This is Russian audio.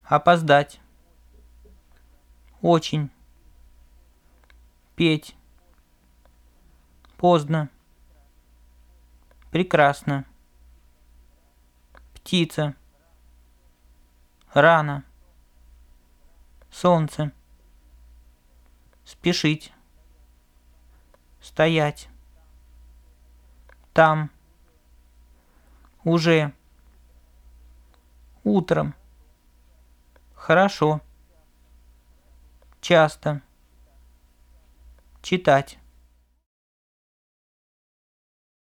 Опоздать. Очень. Петь. Поздно. Прекрасно. Птица. Рано. Солнце. Спешить. Стоять. Там. Уже. Утром. Хорошо. Часто. Читать.